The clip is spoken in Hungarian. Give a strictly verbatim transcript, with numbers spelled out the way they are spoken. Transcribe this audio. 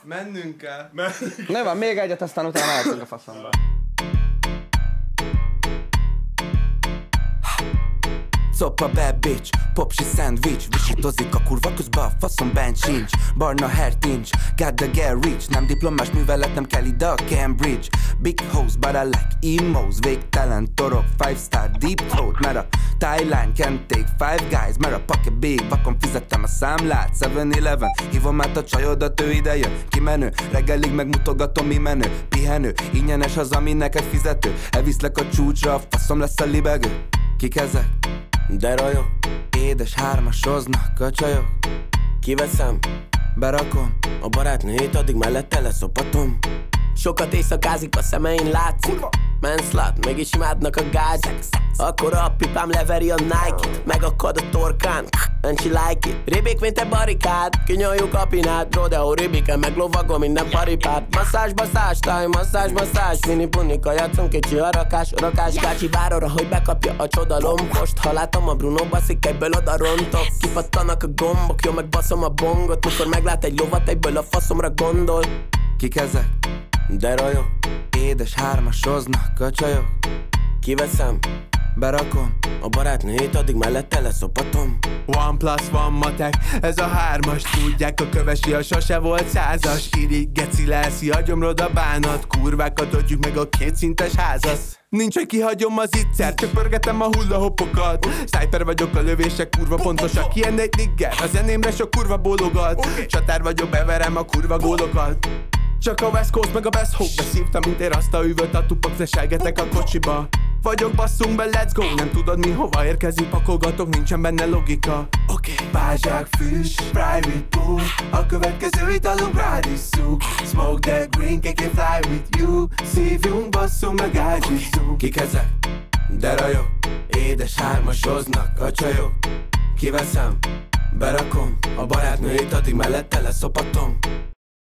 Mennünk kell. Nem van, még egyet, aztán utána mehetünk a faszomba. Coppa bad bitch, popsi sandwich. Visítozik a kurva közben a faszom bent sincs. Barna hair tincs, got the get rich. Nem diplomás művelet, nem kell ide a Cambridge. Big house, but I like emos. Végtelen torok, five star deep throat. Mert a Thailand can take five guys. Mert a pocket big, vakon fizettem a számlát. seven eleven, hívom át a csajodat, ő ide jön. Kimenő, reggelig megmutogatom mi menő. Pihenő, ingyenes az, ami neked fizető. Elviszlek a csúcsra, a faszom lesz a libegő. Kik ezek? De rajok, édes hármasoznak a csajok. Kiveszem, berakom a barátnőjét, addig mellette leszopatom. Sokat éjszakázik, a szemein látszik. Manslat, mégis imádnak a gázsik. Akkor a pipám leveri a Nike-t. Megakad a torkán, and she like it. Ribik, mint egy barikád, kinyoljuk a pinát. Rodeo ribiken, meg lovagol minden paripát. Masszázs, basszás, táj, masszázs, masszázs. Mini punika, játszom, kicsi a rakás. Rakás gácsi vár arra, hogy bekapja a csodalompost. Ha látom a Bruno baszik, egyből oda rontok. Kipattanak a gombok, jó, meg baszom a bongot. Mikor meglát egy lovat, egyből a faszomra gondol. Kik ezek? De rajok, édes hármasoznak a csajok. Kiveszem, berakom a barátnőjét, addig mellette leszopatom. One plus one matek, ez a hármas. Tudják, a kövesi a sose volt százas. Irigy, geci, lelszi, agyomrod a bánat. Kurvákat adjuk meg a kétszintes házat. Nincs, hogy kihagyom az ittszert, csak pörgetem a hullahoppokat. Sniper vagyok, a lövések kurva pontosak. Ilyen egy nigger, a zenémre sok kurva bólogat. Csatár vagyok, beverem a kurva gólokat. Csak a West Coast meg a West Hope. Beszívtam, mint én azt a üvölt, a tupak, zeselgetek a kocsiba. Vagyok, basszunk be, let's go. Nem tudod mi hova érkezik, pakolgatok, nincsen benne logika. Oké, okay. Pázsák, füst, private pool. A következő italunk rád is szúk. Smoke that green, ká ká fly with you. Szívjunk, basszunk meg, átjisszuk. Kik ezek? De rajok, édes hármasoznak a csajok. Kiveszem, berakom a barátnőjét, addig mellette leszopatom.